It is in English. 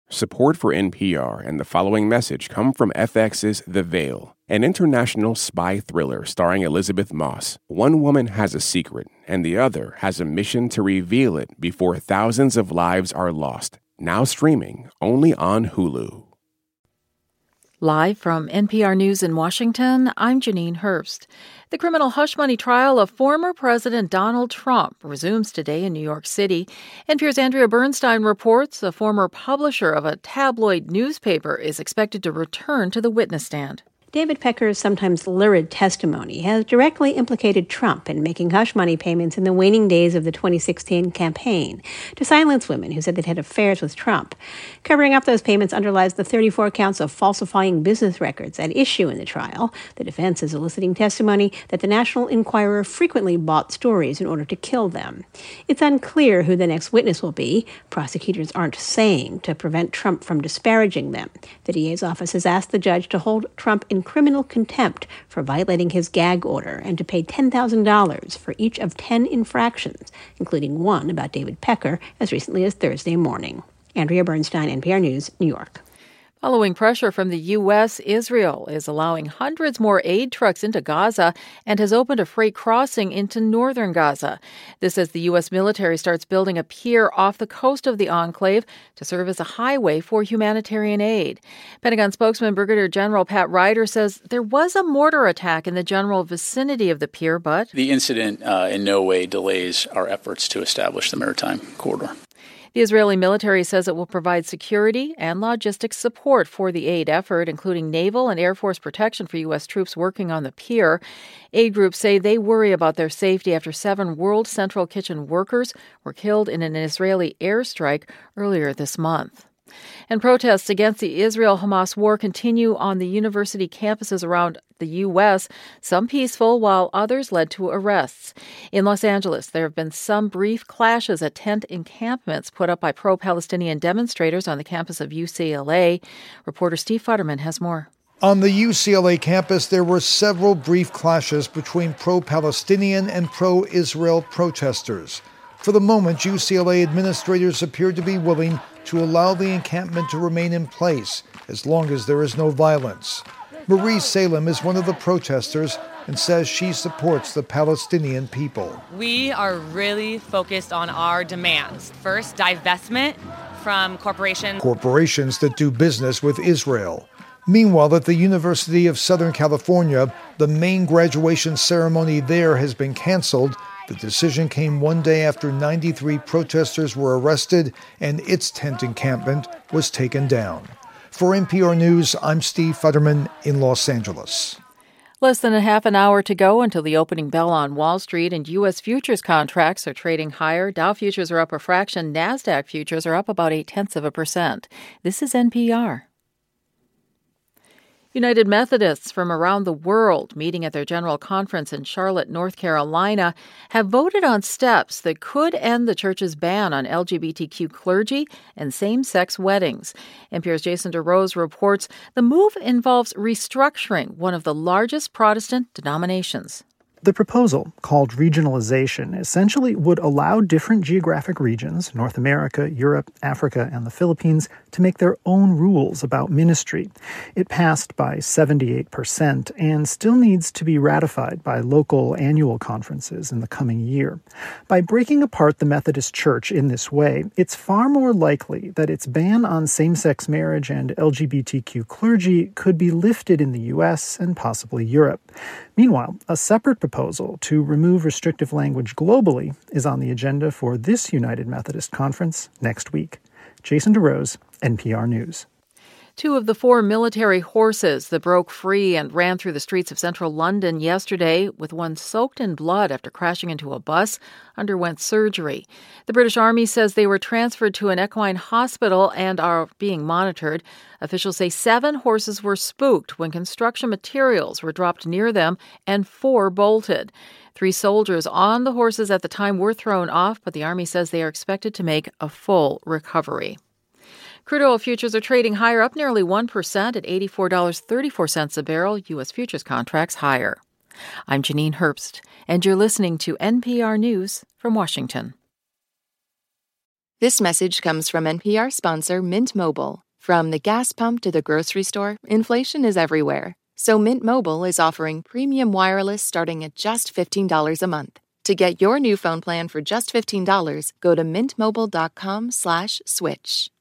Support for NPR and the following message come from FX's The Veil, an international spy thriller starring Elizabeth Moss. One woman has a secret, and the other has a mission to reveal it before thousands of lives are lost. Now streaming only on Hulu. Live from NPR News in Washington, I'm Janine Herbst. The criminal hush money trial of former President Donald Trump resumes today in New York City. NPR's Andrea Bernstein reports a former publisher of a tabloid newspaper is expected to return to the witness stand. David Pecker's sometimes lurid testimony has directly implicated Trump in making hush money payments in the waning days of the 2016 campaign to silence women who said they'd had affairs with Trump. Covering up those payments underlies the 34 counts of falsifying business records at issue in the trial. The defense is eliciting testimony that the National Enquirer frequently bought stories in order to kill them. It's unclear who the next witness will be. Prosecutors aren't saying to prevent Trump from disparaging them. The DA's office has asked the judge to hold Trump in criminal contempt for violating his gag order and to pay $10,000 for each of 10 infractions, including one about David Pecker as recently as Thursday morning. Andrea Bernstein, NPR News, New York. Following pressure from the U.S., Israel is allowing hundreds more aid trucks into Gaza and has opened a freight crossing into northern Gaza. This as the U.S. military starts building a pier off the coast of the enclave to serve as a highway for humanitarian aid. Pentagon spokesman Brigadier General Pat Ryder says there was a mortar attack in the general vicinity of the pier, but the incident in no way delays our efforts to establish the maritime corridor. The Israeli military says it will provide security and logistics support for the aid effort, including naval and Air Force protection for U.S. troops working on the pier. Aid groups say they worry about their safety after 7 World Central Kitchen workers were killed in an Israeli airstrike earlier this month. And protests against the Israel-Hamas war continue on the university campuses around the U.S., some peaceful while others led to arrests. In Los Angeles, there have been some brief clashes at tent encampments put up by pro-Palestinian demonstrators on the campus of UCLA. Reporter Steve Futterman has more. On the UCLA campus, there were several brief clashes between pro-Palestinian and pro-Israel protesters. For the moment, UCLA administrators appear to be willing to allow the encampment to remain in place as long as there is no violence. Marie Salem is one of the protesters and says she supports the Palestinian people. We are really focused on our demands. First, divestment from corporations that do business with Israel. Meanwhile, at the University of Southern California, the main graduation ceremony there has been canceled. The decision came one day after 93 protesters were arrested and its tent encampment was taken down. For NPR News, I'm Steve Futterman in Los Angeles. Less than a half an hour to go until the opening bell on Wall Street, and U.S. futures contracts are trading higher. Dow futures are up a fraction. NASDAQ futures are up about 0.8%. This is NPR. United Methodists from around the world meeting at their general conference in Charlotte, North Carolina, have voted on steps that could end the church's ban on LGBTQ clergy and same-sex weddings. NPR's Jason DeRose reports the move involves restructuring one of the largest Protestant denominations. The proposal, called regionalization, essentially would allow different geographic regions, North America, Europe, Africa, and the Philippines, to make their own rules about ministry. It passed by 78% and still needs to be ratified by local annual conferences in the coming year. By breaking apart the Methodist Church in this way, it's far more likely that its ban on same-sex marriage and LGBTQ clergy could be lifted in the U.S. and possibly Europe. Meanwhile, a separate proposal to remove restrictive language globally is on the agenda for this United Methodist Conference next week. Jason DeRose, NPR News. 2 of the 4 military horses that broke free and ran through the streets of central London yesterday, with one soaked in blood after crashing into a bus, underwent surgery. The British Army says they were transferred to an equine hospital and are being monitored. Officials say 7 horses were spooked when construction materials were dropped near them and 4 bolted. 3 soldiers on the horses at the time were thrown off, but the Army says they are expected to make a full recovery. Crude oil futures are trading higher, up nearly 1% at $84.34 a barrel. U.S. futures contracts higher. I'm Janine Herbst, and you're listening to NPR News from Washington. This message comes from NPR sponsor Mint Mobile. From the gas pump to the grocery store, inflation is everywhere. So Mint Mobile is offering premium wireless starting at just $15 a month. To get your new phone plan for just $15, go to mintmobile.com/switch.